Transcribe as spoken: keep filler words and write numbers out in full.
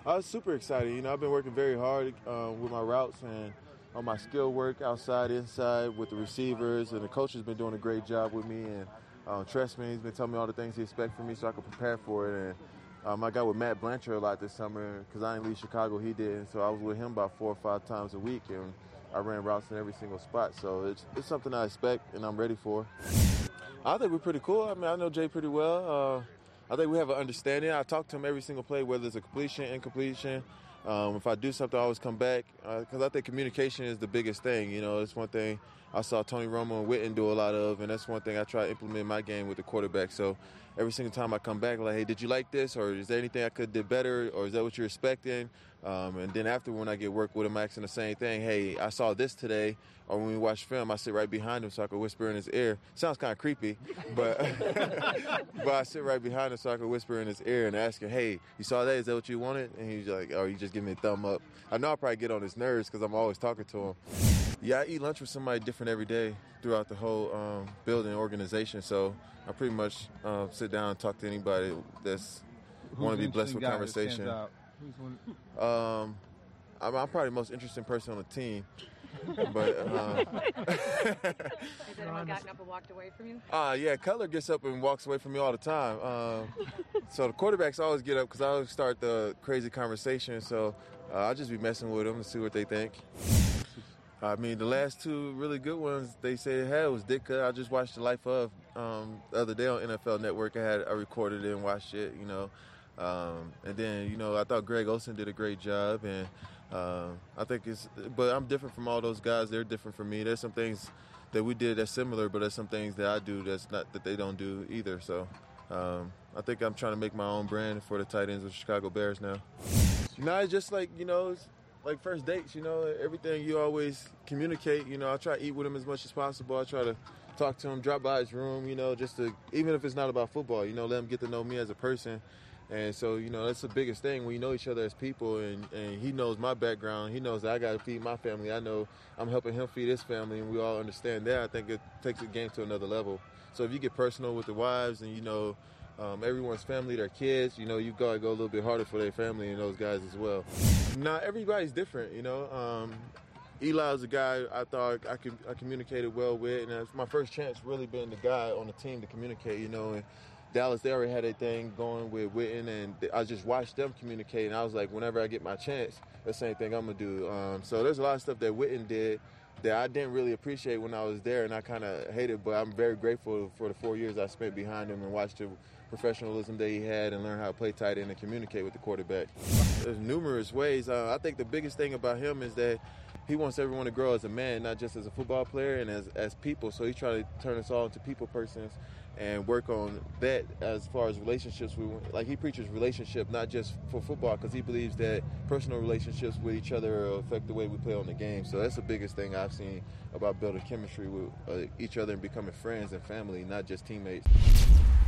I was super excited. You know, I've been working very hard uh, with my routes and on my skill work outside, inside, with the receivers, and the coach has been doing a great job with me. And uh, trust me, he's been telling me all the things he expects from me so I can prepare for it. And um, I got with Matt Blanchard a lot this summer because I didn't leave Chicago, he did. And so I was with him about four or five times a week, and I ran routes in every single spot. So it's, it's something I expect and I'm ready for. I think we're pretty cool. I mean, I know Jay pretty well. Uh, I think we have an understanding. I talk to him every single play, whether it's a completion, incompletion. Um, if I do something, I always come back because uh, I think communication is the biggest thing. You know, it's one thing I saw Tony Romo and Witten do a lot of, and that's one thing I try to implement in my game with the quarterback. So every single time I come back, like, hey, did you like this? Or is there anything I could have did better? Or is that what you're expecting? Um, and then after, when I get work with him, I'm asking the same thing. Hey, I saw this today. Or when we watch film, I sit right behind him so I can whisper in his ear. Sounds kind of creepy, but but I sit right behind him so I can whisper in his ear and ask him, hey, you saw that? Is that what you wanted? And he's like, oh, you just give me a thumb up. I know I'll probably get on his nerves because I'm always talking to him. Yeah, I eat lunch with somebody different every day throughout the whole um, building organization. So I pretty much uh, sit down and talk to anybody that's want to be blessed with conversation. Um, I'm, I'm probably the most interesting person on the team. But um, has anyone gotten up and walked away from you? Uh, yeah, Cutler gets up and walks away from me all the time. Um, so the quarterbacks always get up because I always start the crazy conversation. So uh, I'll just be messing with them and see what they think. I mean, the last two really good ones they say they had was Ditka. I just watched The Life of um, the other day on N F L Network. I had I recorded it and watched it, you know. Um, and then, you know, I thought Greg Olsen did a great job. And uh, I think it's – but I'm different from all those guys. They're different from me. There's some things that we did that's similar, but there's some things that I do that's not that they don't do either. So um, I think I'm trying to make my own brand for the tight ends of the Chicago Bears now. No, it's just like, you know, it's like first dates, you know, everything you always communicate. You know, I try to eat with him as much as possible. I try to talk to him, drop by his room, you know, just to – even if it's not about football, you know, let him get to know me as a person. And so, you know, that's the biggest thing when you know each other as people, and, and he knows my background. He knows that I got to feed my family. I know I'm helping him feed his family, and we all understand that. I think it takes the game to another level. So if you get personal with the wives and, you know, um, everyone's family, their kids, you know, you've got to go a little bit harder for their family and those guys as well. Now, everybody's different, you know. Um, Eli's a guy I thought I could I communicated well with, and it's my first chance really being the guy on the team to communicate, you know. And Dallas, they already had a thing going with Witten, and I just watched them communicate, and I was like, whenever I get my chance, that's the same thing I'm going to do. Um, so there's a lot of stuff that Witten did that I didn't really appreciate when I was there, and I kind of hated, but I'm very grateful for the four years I spent behind him and watched the professionalism that he had and learn how to play tight end and communicate with the quarterback. There's numerous ways. Uh, I think the biggest thing about him is that he wants everyone to grow as a man, not just as a football player and as, as people. So he's trying to turn us all into people persons and work on that as far as relationships. We like he preaches relationship, not just for football, because he believes that personal relationships with each other affect the way we play on the game. So that's the biggest thing I've seen about building chemistry with uh, each other and becoming friends and family, not just teammates.